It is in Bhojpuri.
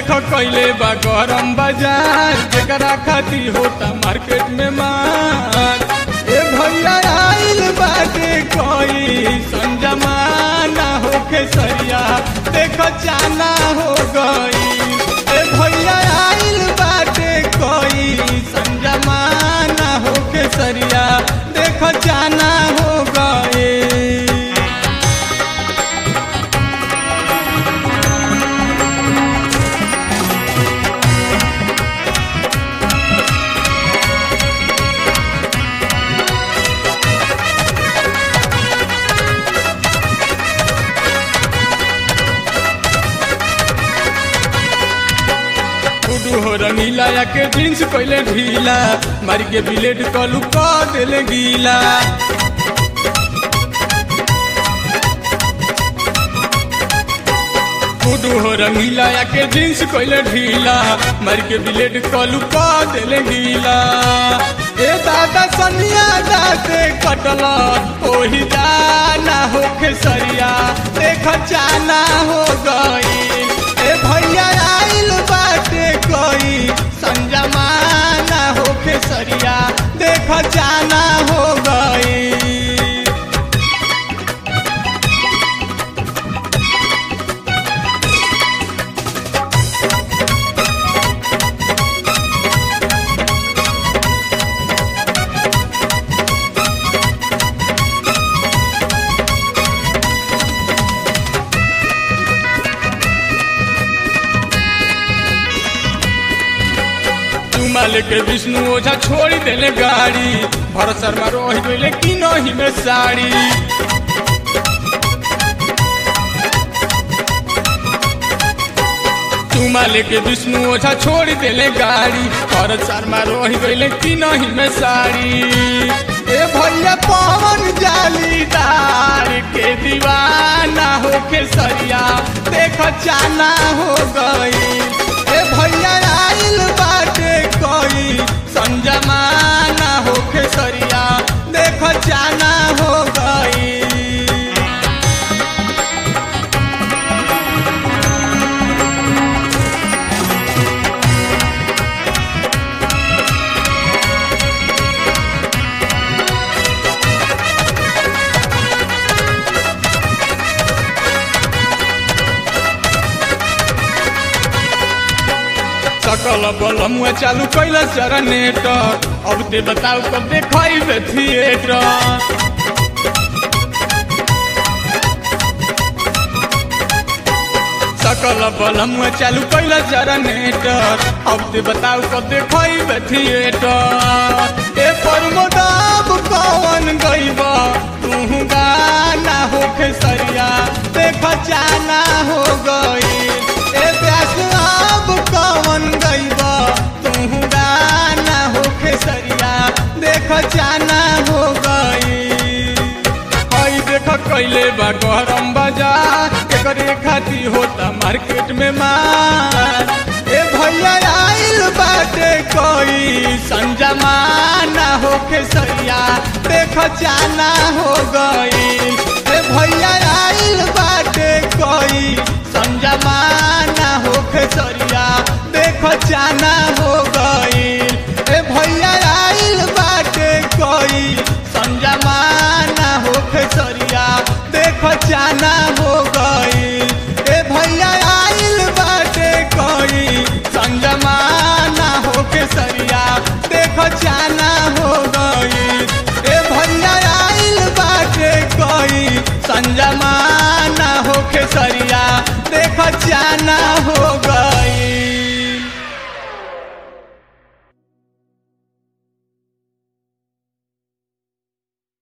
देखो कैले बा गरम बाजार जेकरा खाती होता मार्केट में मार। ए भैया आइल बाटे कोई संजमाना होके सरिया देखो जाना हो गई। ए भैया आइल बाटे कोई संजमाना होके सरिया देखो जाना हो गई। हो रंगीला या के जींस कैले ढीला मारी के बिलेट कलू क देले गीला। कुडू हो रंगीला या के जींस कैले ढीला मारी के बिलेट कलू क देले गीला। ए दादा सनिया दाते कटल ओही जाना होके सरिया देख जाना हो गई। ए भैया आइल बाटे कोई संजमाना होके सरिया देख जाना हो गई। माले के विष्णु ओझा छोड़ी देले गाड़ी भरत शर्मा रोही गईले कि नहीं में साड़ी। माले के विष्णु ओझा छोड़ी देले गाड़ी भरत शर्मा रोही गईले कि नहीं में साड़ी। ए भैया पवन जालीदार के दीवाना होके सरिया देख जाना हो गई। ए भैया आइल बाटे कोई संजमाना होके सरिया देख जाना हो गई। सकल बलमुआ चालू कैला जनरेटर अब ते बताओ कब देखाइबे थिएटर। सकल बलमुआ चालू कैला जनरेटर अब ते बताओ कब देखाइबे थिएटर। ए परमोदाब कौन गईबा तू गाना होके सरिया देख जाना हो गई। ए प्यास अब कौन गईबा तू गाना होके सरिया देख जाना हो गई। हई देख कैले बा गरम बाजार एकरे खाती होता मार्केट में मार। ए भैया आइल बाटे कोई संजमाना होके सरिया देख जाना हो गई। ए भैया आइल बाटे कोई संजमाना होके सरिया देख जाना हो गई। ए भैया आइल बाटे कोई संजमाना होके सरिया देख जाना हो गई। ए भैया आइल बाटे कोई संजमाना होके सरिया देख जाना हो गई। ए भैया आइल बाटे कोई संजमाना होके सरिया देख जाना हो